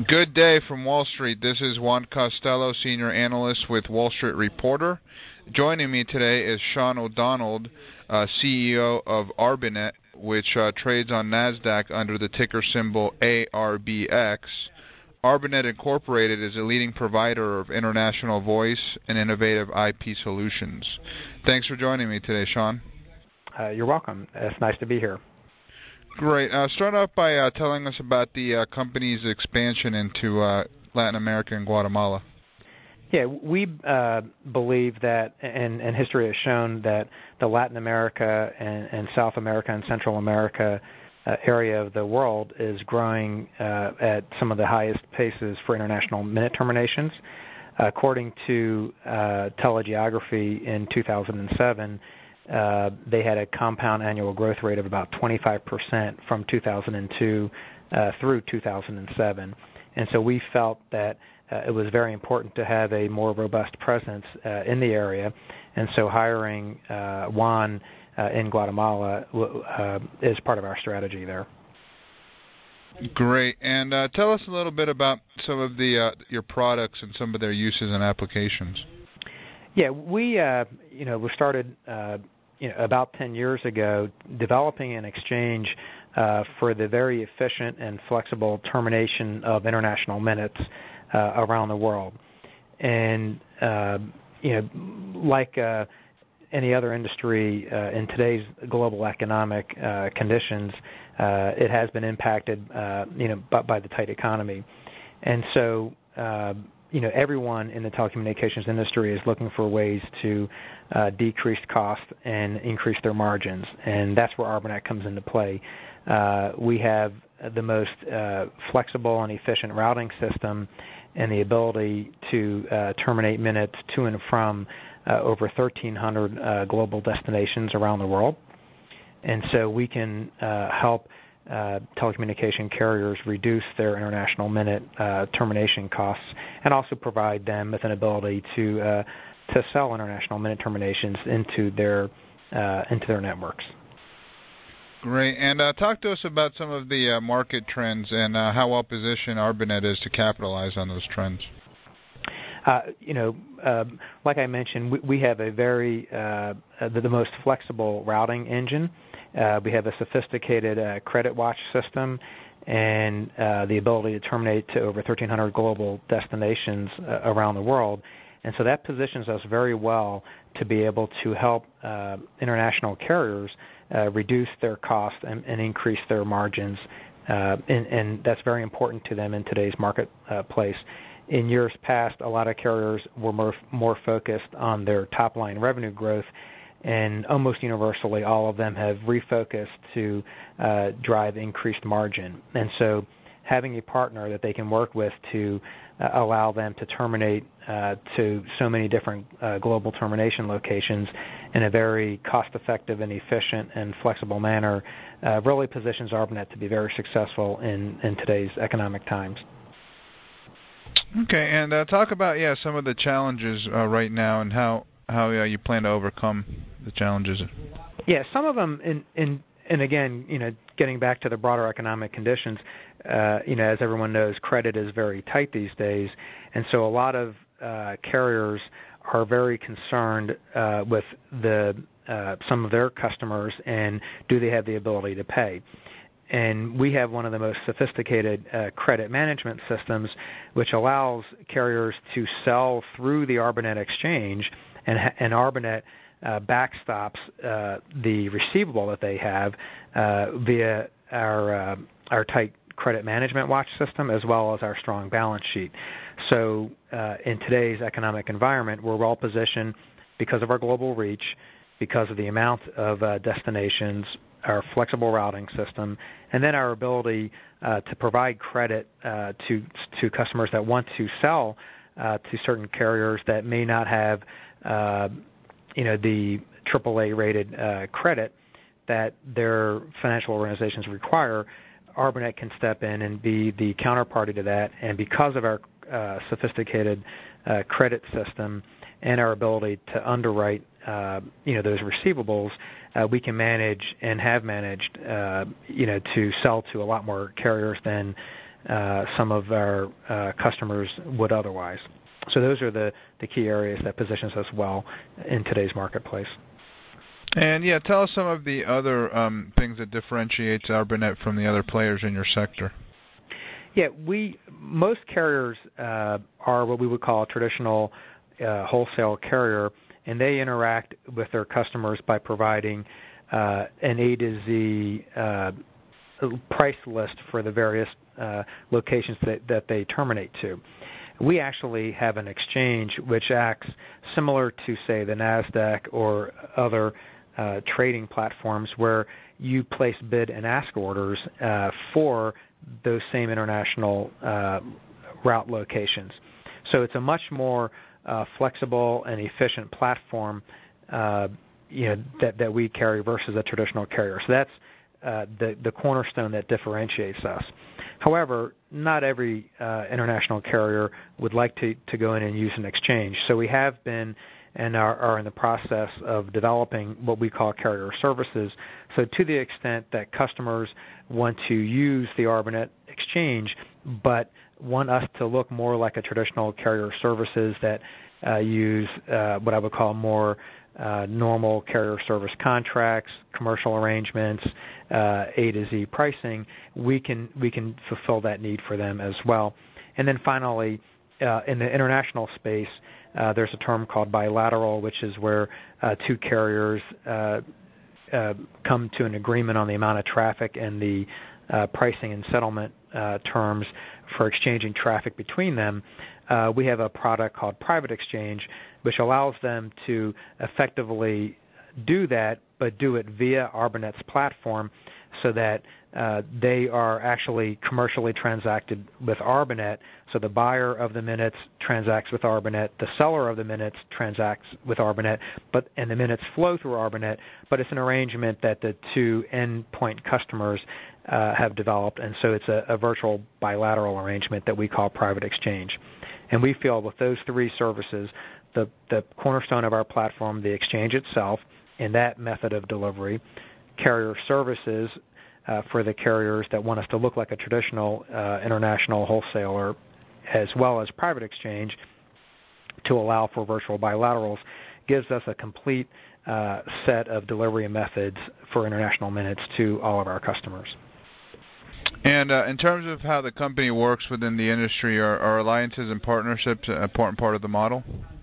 Good day from Wall Street. This is Juan Costello, Senior Analyst with Wall Street Reporter. Joining me today is Sean O'Donnell, CEO of Arbinet, which trades on NASDAQ under the ticker symbol ARBX. Arbinet Incorporated is a leading provider of international voice and innovative IP solutions. Thanks for joining me today, Sean. You're welcome. It's nice to be here. Great. Start off by telling us about the company's expansion into Latin America and Guatemala. Yeah, we believe that, and history has shown that the Latin America and South America and Central America area of the world is growing at some of the highest paces for international minute terminations. According to Telegeography in 2007, they had a compound annual growth rate of about 25% from 2002 through 2007. And so we felt that it was very important to have a more robust presence in the area. And so hiring Juan in Guatemala is part of our strategy there. Great. And tell us a little bit about some of your products and some of their uses and applications. Yeah, we started about 10 years ago, developing an exchange for the very efficient and flexible termination of international minutes around the world. And, like any other industry in today's global economic conditions, it has been impacted, by the tight economy. And so, everyone in the telecommunications industry is looking for ways to decrease cost and increase their margins, and that's where Arbinet comes into play. We have the most flexible and efficient routing system and the ability to terminate minutes to and from over 1,300 global destinations around the world. And so we can help telecommunication carriers reduce their international minute termination costs, and also provide them with an ability to sell international minute terminations into their networks. Great. And talk to us about some of the market trends and how well positioned Arbinet is to capitalize on those trends. Like I mentioned, we have a the most flexible routing engine. We have a sophisticated credit watch system and the ability to terminate to over 1,300 global destinations around the world. And so that positions us very well to be able to help international carriers reduce their costs and increase their margins. And that's very important to them in today's marketplace. In years past, a lot of carriers were more focused on their top-line revenue growth, and almost universally all of them have refocused to drive increased margin. And so having a partner that they can work with to allow them to terminate to so many different global termination locations in a very cost-effective and efficient and flexible manner really positions Arbinet to be very successful in today's economic times. Okay, and talk about some of the challenges right now and how you plan to overcome the challenges. Yeah, some of them, and again, getting back to the broader economic conditions, as everyone knows, credit is very tight these days, and so a lot of carriers are very concerned with some of their customers and do they have the ability to pay. And we have one of the most sophisticated credit management systems, which allows carriers to sell through the Arbinet exchange, and Arbinet backstops the receivable that they have via our tight credit management watch system, as well as our strong balance sheet. So in today's economic environment, we're well positioned because of our global reach, because of the amount of destinations, our flexible routing system, and then our ability to provide credit to customers that want to sell to certain carriers that may not have the AAA-rated credit that their financial organizations require. Arbinet can step in and be the counterparty to that, and because of our sophisticated credit system and our ability to underwrite those receivables, we can manage and have managed to sell to a lot more carriers than some of our customers would otherwise. So those are the key areas that positions us well in today's marketplace. And tell us some of the other things that differentiates ARBANET from the other players in your sector. Yeah, most carriers are what we would call a traditional wholesale carrier, and they interact with their customers by providing an A to Z price list for the various locations that they terminate to. We actually have an exchange which acts similar to, say, the NASDAQ or other trading platforms where you place bid and ask orders for those same international route locations. So it's a much more flexible and efficient platform that we carry versus a traditional carrier. So that's the cornerstone that differentiates us. However, not every international carrier would like to go in and use an exchange. So we have been and are in the process of developing what we call carrier services. So to the extent that customers want to use the ARBANET exchange but want us to look more like a traditional carrier services that use what I would call more normal carrier service contracts, commercial arrangements, A to Z pricing, we can fulfill that need for them as well. And then finally, in the international space, there's a term called bilateral, which is where two carriers come to an agreement on the amount of traffic and the pricing and settlement terms for exchanging traffic between them. We have a product called Private Exchange, which allows them to effectively do that, but do it via ARBANET's platform so that they are actually commercially transacted with ARBANET. So the buyer of the minutes transacts with ARBANET, the seller of the minutes transacts with ARBANET, and the minutes flow through ARBANET, but it's an arrangement that the two endpoint customers have developed, and so it's a virtual bilateral arrangement that we call Private Exchange. And we feel with those three services, the cornerstone of our platform, the exchange itself, and that method of delivery, carrier services for the carriers that want us to look like a traditional international wholesaler, as well as Private Exchange to allow for virtual bilaterals, gives us a complete set of delivery methods for international minutes to all of our customers. And in terms of how the company works within the industry, are alliances and partnerships an important part of the model?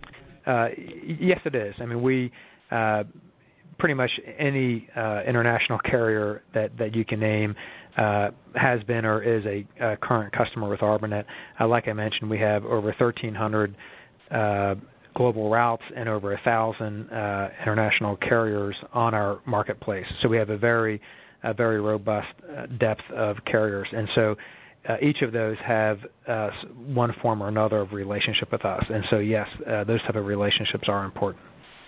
Yes, it is. I mean, we pretty much any international carrier that you can name has been or is a current customer with ARBANET. Like I mentioned, we have over 1,300 global routes and over 1,000 international carriers on our marketplace. So we have a very robust depth of carriers. And so each of those have one form or another of relationship with us. And so, yes, those type of relationships are important.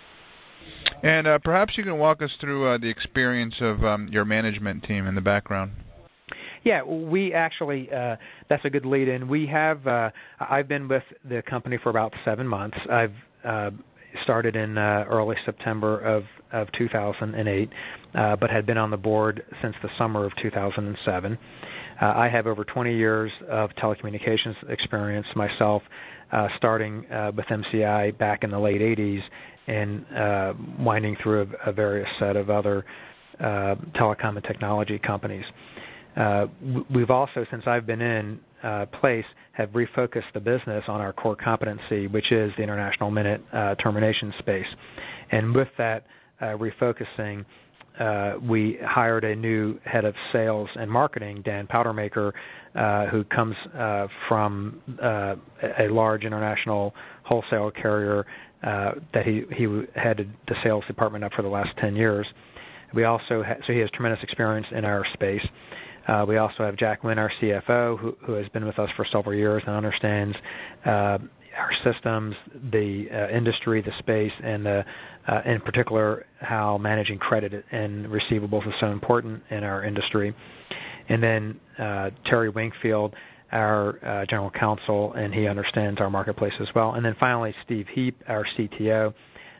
And perhaps you can walk us through the experience of your management team in the background. Yeah, we actually, that's a good lead-in. We have, I've been with the company for about 7 months. I've started in early September of 2008, but had been on the board since the summer of 2007. I have over 20 years of telecommunications experience myself, starting with MCI back in the late 80s and winding through a various set of other telecom and technology companies. We've also, since I've been in place, have refocused the business on our core competency, which is the international minute termination space. And with that refocusing, we hired a new head of sales and marketing, Dan Powdermaker, who comes from a large international wholesale carrier that he headed the sales department up for the last 10 years. We also so he has tremendous experience in our space. We also have Jack Wynn, our CFO, who has been with us for several years and understands our systems, the industry, the space, and in particular how managing credit and receivables is so important in our industry. And then Terry Wingfield, our general counsel, and he understands our marketplace as well. And then finally, Steve Heap, our CTO,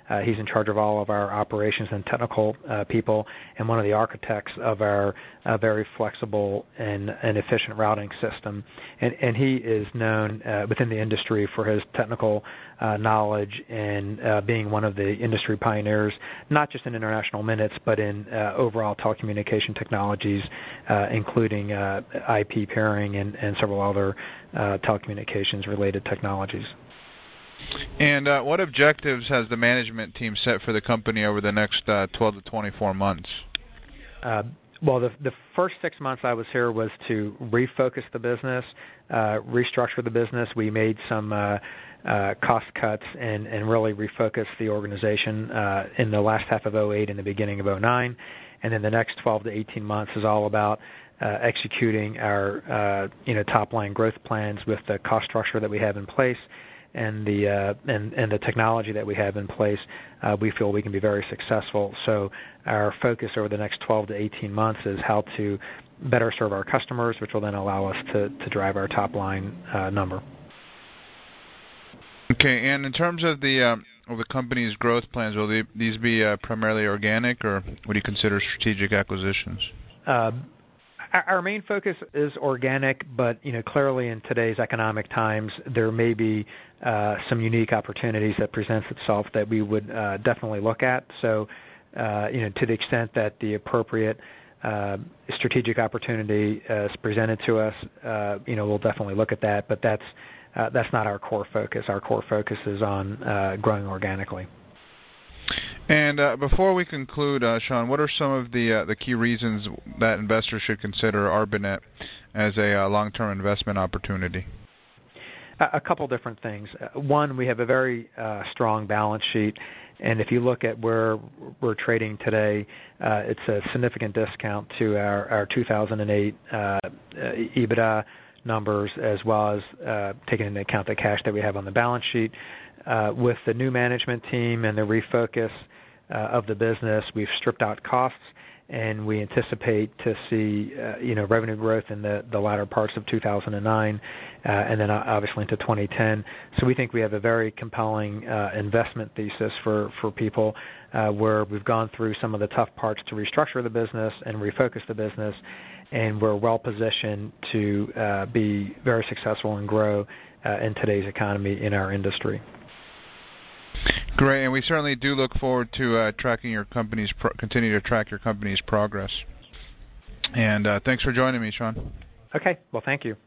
He's in charge of all of our operations and technical people, and one of the architects of our very flexible and efficient routing system. And he is known within the industry for his technical knowledge and being one of the industry pioneers, not just in international minutes, but in overall telecommunication technologies, including IP pairing and several other telecommunications-related technologies. And what objectives has the management team set for the company over the next 12 to 24 months? Well, the first 6 months I was here was to refocus the business, restructure the business. We made some cost cuts and really refocused the organization in the last half of 2008 and the beginning of 2009. And then the next 12 to 18 months is all about executing our top-line growth plans with the cost structure that we have in place and the technology that we have in place. We feel we can be very successful. So our focus over the next 12 to 18 months is how to better serve our customers, which will then allow us to drive our top-line number. Okay, and in terms of the company's growth plans, will these be primarily organic, or would you consider strategic acquisitions? Our main focus is organic, but clearly in today's economic times, there may be some unique opportunities that presents itself that we would definitely look at. So, to the extent that the appropriate strategic opportunity is presented to us, we'll definitely look at that. But that's not our core focus. Our core focus is on growing organically. And before we conclude, Sean, what are some of the key reasons that investors should consider Arbinet as a long-term investment opportunity? A couple different things. One, we have a very strong balance sheet, and if you look at where we're trading today, it's a significant discount to our 2008 EBITDA numbers, as well as taking into account the cash that we have on the balance sheet. With the new management team and the refocus of the business, we've stripped out costs, and we anticipate to see revenue growth in the latter parts of 2009, and then obviously into 2010. So we think we have a very compelling investment thesis for people, where we've gone through some of the tough parts to restructure the business and refocus the business, and we're well positioned to be very successful and grow in today's economy in our industry. Great, and we certainly do look forward to continue to track your company's progress. And thanks for joining me, Sean. Okay, well, thank you.